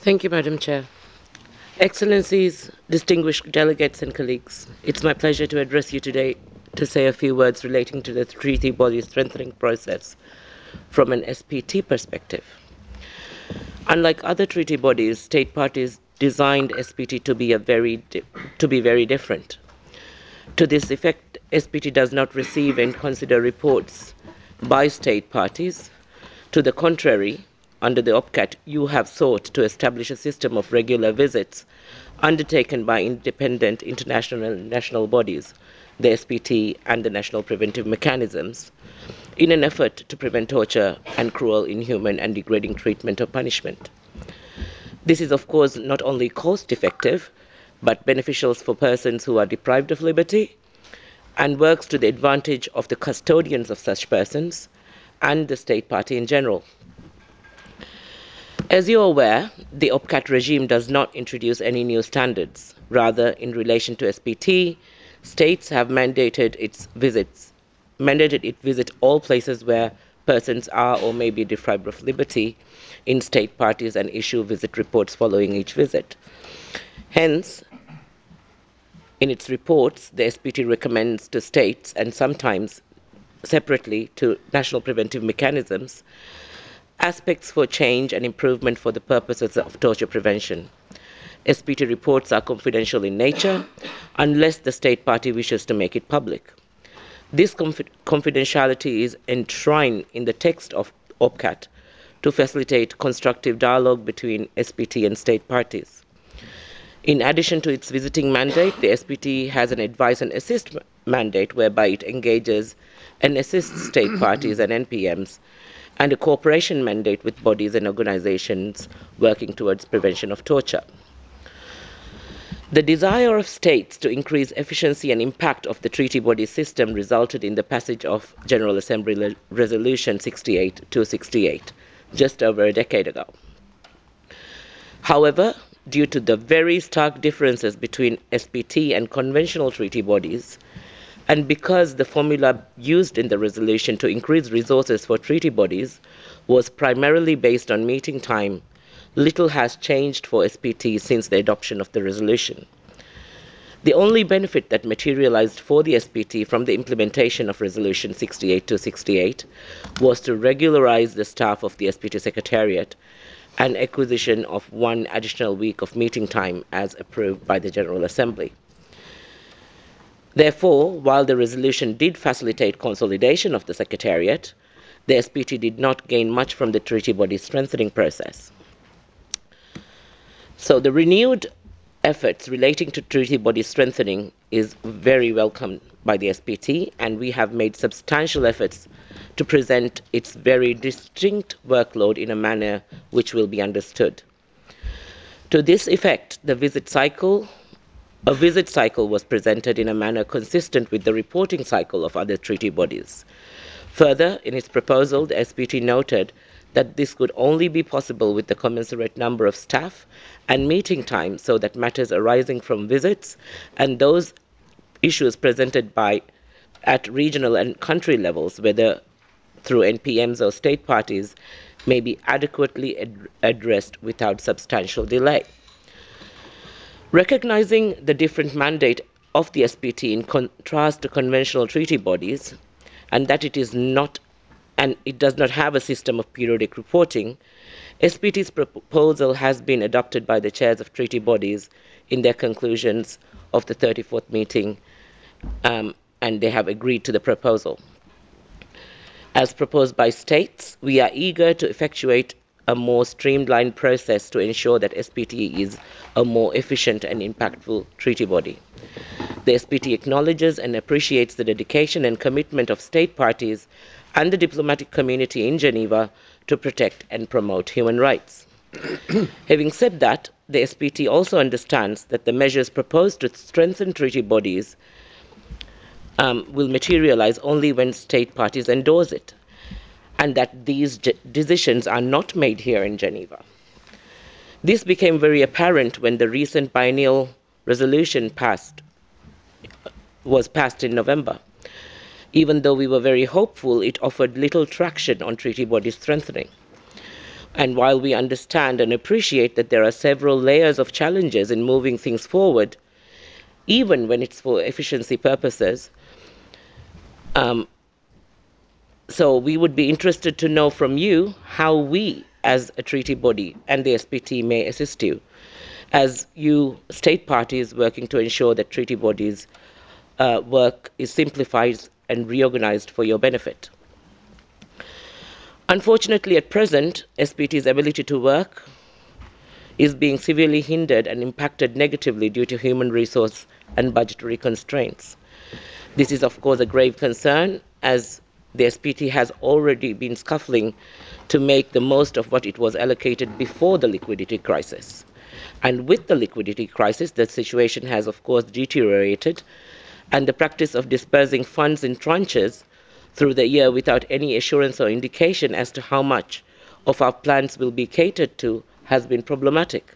Thank you, Madam Chair. Excellencies, distinguished delegates and colleagues, it's my pleasure to address you today to say a few words relating to the treaty body strengthening process from an SPT perspective. Unlike other treaty bodies, state parties designed SPT to be very different. To this effect, SPT does not receive and consider reports by state parties. To the contrary, under the OPCAT, you have sought to establish a system of regular visits undertaken by independent international and national bodies, the SPT and the national preventive mechanisms, in an effort to prevent torture and cruel, inhuman, and degrading treatment or punishment. This is, of course, not only cost effective, but beneficial for persons who are deprived of liberty and works to the advantage of the custodians of such persons and the state party in general. As you are aware, the OPCAT regime does not introduce any new standards. Rather, in relation to SPT, states have mandated it visit all places where persons are or may be deprived of liberty in state parties and issue visit reports following each visit. Hence, in its reports, the SPT recommends to states and sometimes separately to national preventive mechanisms aspects for change and improvement for the purposes of torture prevention. SPT reports are confidential in nature unless the state party wishes to make it public. This confidentiality is enshrined in the text of OPCAT to facilitate constructive dialogue between SPT and state parties. In addition to its visiting mandate, the SPT has an advise and assist mandate whereby it engages and assists state parties and NPMs, and a cooperation mandate with bodies and organizations working towards prevention of torture. The desire of states to increase efficiency and impact of the treaty body system resulted in the passage of General Assembly Resolution 68-268 just over a decade ago. However, due to the very stark differences between SPT and conventional treaty bodies, and because the formula used in the resolution to increase resources for treaty bodies was primarily based on meeting time, little has changed for SPT since the adoption of the resolution. The only benefit that materialized for the SPT from the implementation of Resolution 68-268 was to regularize the staff of the SPT Secretariat and acquisition of 1 additional week of meeting time as approved by the General Assembly. Therefore, while the resolution did facilitate consolidation of the Secretariat, the SPT did not gain much from the treaty body strengthening process. So the renewed efforts relating to treaty body strengthening is very welcomed by the SPT, and we have made substantial efforts to present its very distinct workload in a manner which will be understood. To this effect, a visit cycle was presented in a manner consistent with the reporting cycle of other treaty bodies. Further, in its proposal, the SPT noted that this could only be possible with the commensurate number of staff and meeting time so that matters arising from visits and those issues presented at regional and country levels, whether through NPMs or state parties, may be adequately addressed without substantial delay. Recognizing the different mandate of the SPT in contrast to conventional treaty bodies, and that it does not have a system of periodic reporting, SPT's proposal has been adopted by the chairs of treaty bodies in their conclusions of the 34th meeting, and they have agreed to the proposal. As proposed by states, we are eager to effectuate a more streamlined process to ensure that SPT is a more efficient and impactful treaty body. The SPT acknowledges and appreciates the dedication and commitment of state parties and the diplomatic community in Geneva to protect and promote human rights. Having said that, the SPT also understands that the measures proposed to strengthen treaty bodies will materialize only when state parties endorse it, and that these decisions are not made here in Geneva. This became very apparent when the recent biennial resolution was passed in November. Even though we were very hopeful, it offered little traction on treaty body strengthening. And while we understand and appreciate that there are several layers of challenges in moving things forward, even when it's for efficiency purposes, um, so we would be interested to know from you how we, as a treaty body and the SPT, may assist you, as you state parties working to ensure that treaty bodies' work is simplified and reorganized for your benefit. Unfortunately, at present, SPT's ability to work is being severely hindered and impacted negatively due to human resource and budgetary constraints. This is, of course, a grave concern, as the SPT has already been scuffling to make the most of what it was allocated before the liquidity crisis. And with the liquidity crisis, the situation has, of course, deteriorated, and the practice of dispersing funds in tranches through the year without any assurance or indication as to how much of our plans will be catered to has been problematic.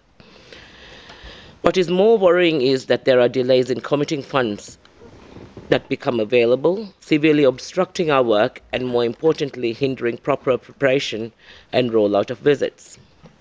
What is more worrying is that there are delays in committing funds that become available, severely obstructing our work and, more importantly, hindering proper preparation and rollout of visits.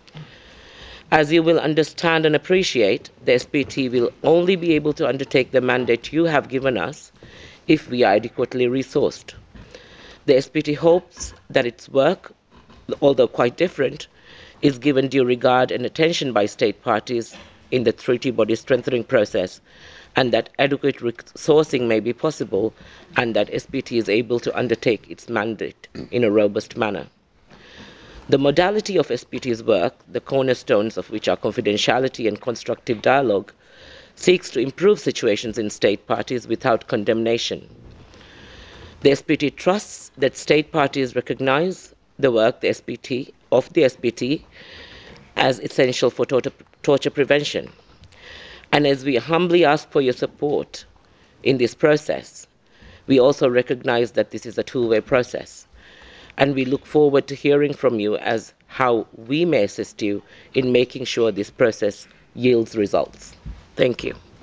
As you will understand and appreciate, the SPT will only be able to undertake the mandate you have given us if we are adequately resourced. The SPT hopes that its work, although quite different, is given due regard and attention by state parties in the treaty body strengthening process, and that adequate resourcing may be possible, and that SPT is able to undertake its mandate in a robust manner. The modality of SPT's work, the cornerstones of which are confidentiality and constructive dialogue, seeks to improve situations in state parties without condemnation. The SPT trusts that state parties recognize the work of the SPT as essential for torture prevention. And as we humbly ask for your support in this process, we also recognize that this is a two-way process. And we look forward to hearing from you as how we may assist you in making sure this process yields results. Thank you.